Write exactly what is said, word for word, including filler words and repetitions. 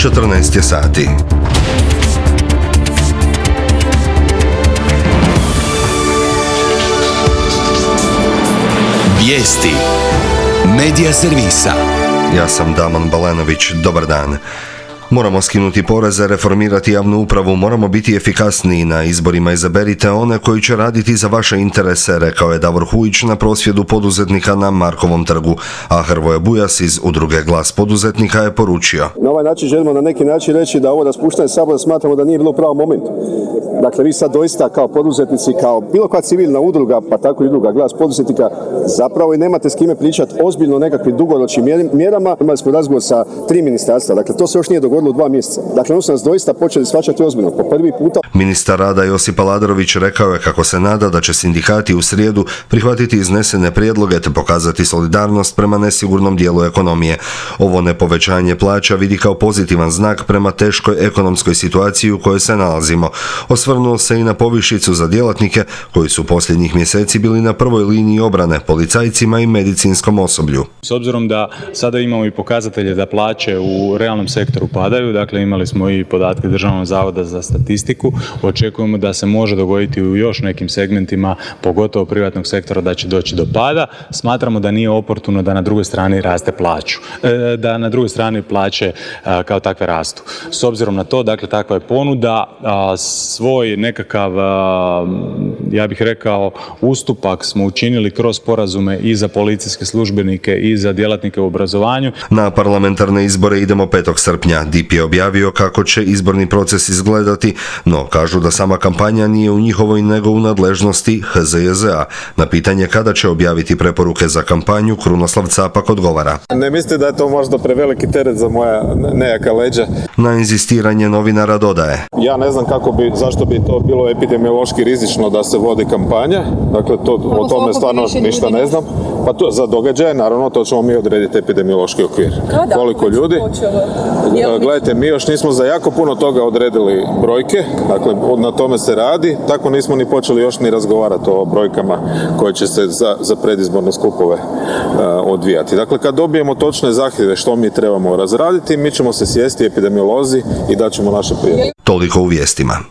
četrnaest je sati. Vijesti Medija servisa. Ja sam Damon Balenović, dobar dan. Moramo skinuti poreze, reformirati javnu upravu, moramo biti efikasniji na izborima. Izaberite one koji će raditi za vaše interese, rekao je Davor Hujić na prosvjedu poduzetnika na Markovom trgu, a Hrvoje Bujas iz udruge Glas poduzetnika je poručio. Na ovaj način želimo na neki način reći da ovo raspuštanje Sabora smatramo da nije bilo u pravom momentu. Dakle, vi sad doista kao poduzetnici, kao bilo koja civilna udruga, pa tako i udruga Glas poduzetnika, zapravo i nemate s kime pričati ozbiljno o nekakvim dugoročnim mjerama. Imali smo razgovor sa tri ministarstva, dakle to se još nije dogodilo u dva mjeseca. Dakle, ono su nas doista počeli shvaćati ozbiljno, po prvi puta. Ministar rada Josip Aladrović rekao je kako se nada da će sindikati u srijedu prihvatiti iznesene prijedloge te pokazati solidarnost prema nesigurnom dijelu ekonomije. Ovo nepovećanje plaća vidi kao pozitivan znak prema teškoj ekonomskoj situaciji u kojoj se nalazimo. Osvrnuo se i na povišicu za djelatnike koji su posljednjih mjeseci bili na prvoj liniji obrane, policajcima i medicinskom osoblju. S obzirom da sada imamo i pokazatelje da plaće u realnom sektoru padaju, dakle imali smo i podatke Državnog zavoda za statistiku, očekujemo da se može dogoditi u još nekim segmentima, pogotovo privatnog sektora, da će doći do pada. Smatramo da nije oportuno da na drugoj strani raste plaću, da na drugoj strani plaće kao takve rastu. S obzirom na to, dakle takva je ponuda, svoj nekakav, ja bih rekao, ustupak smo učinili kroz sporazume i za policijske službenike i za djelatnike u obrazovanju. Na parlamentarne izbore idemo petog srpnja. D I P je objavio kako će izborni proces izgledati, no kažu da sama kampanja nije u njihovoj nego u nadležnosti H Z J Z A. Na pitanje kada će objaviti preporuke za kampanju, Krunoslav Capak odgovara. Ne mislite da je to možda preveliki teret za moja nejaka leđa? Na inzistiranje novinara dodaje. Ja ne znam kako bi, zašto bi to bilo epidemiološki rizično da se vodi kampanja. Dakle, to, o tome stvarno ništa ne znam. Pa to, za događaje, naravno, to ćemo mi odrediti epidemiološki okvir. Kada? Koliko ljudi? Gledajte, mi još nismo za jako puno toga odredili brojke, dakle, na tome se radi, tako nismo ni počeli još ni razgovarati o brojkama koje će se za, za predizborne skupove uh, odvijati. Dakle, kad dobijemo točne zahtjeve što mi trebamo razraditi, mi ćemo se sjesti epidemiolozi i daćemo naše prijedloge. Toliko u vijestima.